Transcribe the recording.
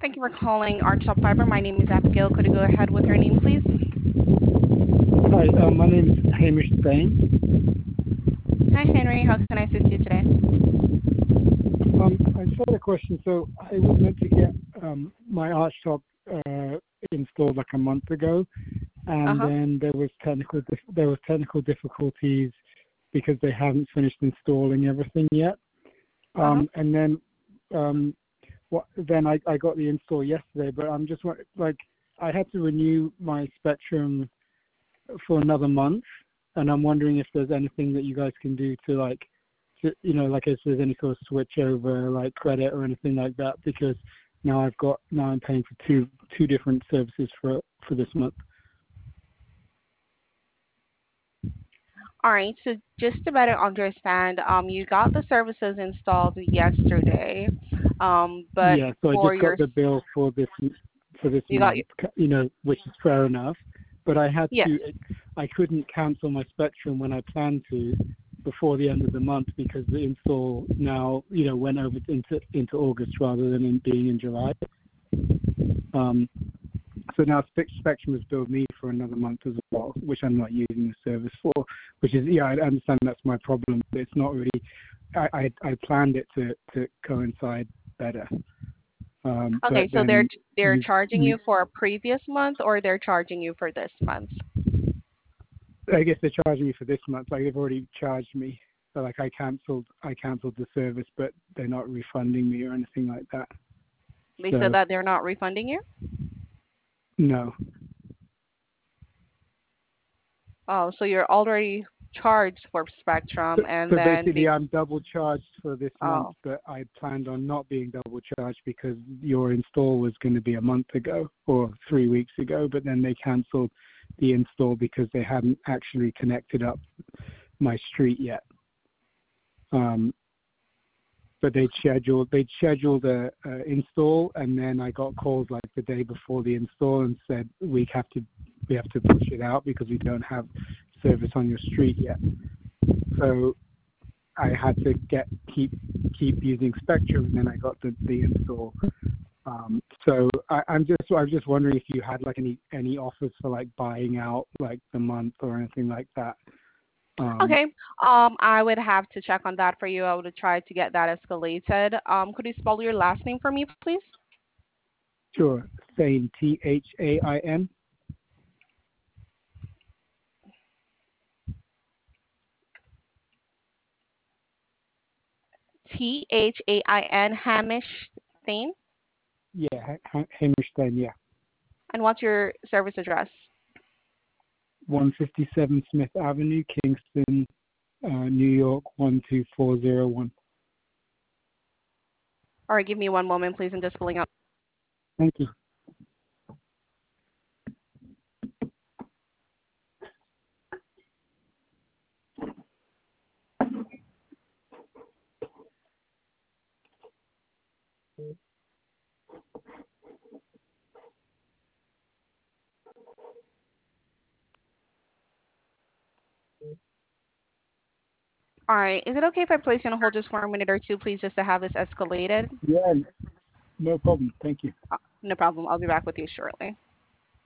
Thank you for calling Archtop Fiber. My name is Abigail. Could you go ahead with your name, please? Hi, my name is Hamish Spain. Hi, Henry. How can I assist you today? I just had a question. So I was meant to get my Archtop installed like a month ago, and then there was technical difficulties because they haven't finished installing everything yet. And then then I got the install yesterday, but I'm just like I had to renew my Spectrum for another month, and I'm wondering if there's anything that you guys can do to like if there's any sort of switch over like credit or anything like that, because now I'm paying for two different services for this month. All right. So just to better understand, you got the services installed yesterday, but Yeah, so I for just your got the bill for this you got month, which is fair enough. But yes. I couldn't cancel my Spectrum when I planned to before the end of the month because the install now, went over into August rather than being in July. So now Spectrum has billed me for another month as well, which I'm not using the service for, which is, I understand that's my problem, but it's not really, I planned it to coincide better. Okay, so they're charging you for a previous month, or they're charging you for this month? I guess they're charging me for this month. Like they've already charged me. So like I cancelled the service, but they're not refunding me or anything like that. They said that they're not refunding you? No. Oh, so you're already charged for Spectrum, and so then basically I'm double charged for this month, but I planned on not being double charged because your install was going to be a month ago or 3 weeks ago, but then they cancelled the install because they hadn't actually connected up my street yet. But they'd scheduled a install, and then I got calls like the day before the install and said we have to push it out because we don't have service on your street yet. So I had to keep using Spectrum, and then I got the install. So I was just wondering if you had like any offers for like buying out like the month or anything like that. Okay. I would have to check on that for you. I would try to get that escalated. Could you spell your last name for me, please? Sure. Thain, Thain. Thain, Hamish Thain. Yeah, Hamish Thain, yeah. And what's your service address? 157 Smith Avenue, Kingston, New York, 12401. All right, give me one moment, please. I'm just pulling up. Thank you. All right. Is it okay if I place you on hold just for a minute or two, please, just to have this escalated? Yeah, no problem. Thank you. No problem. I'll be back with you shortly.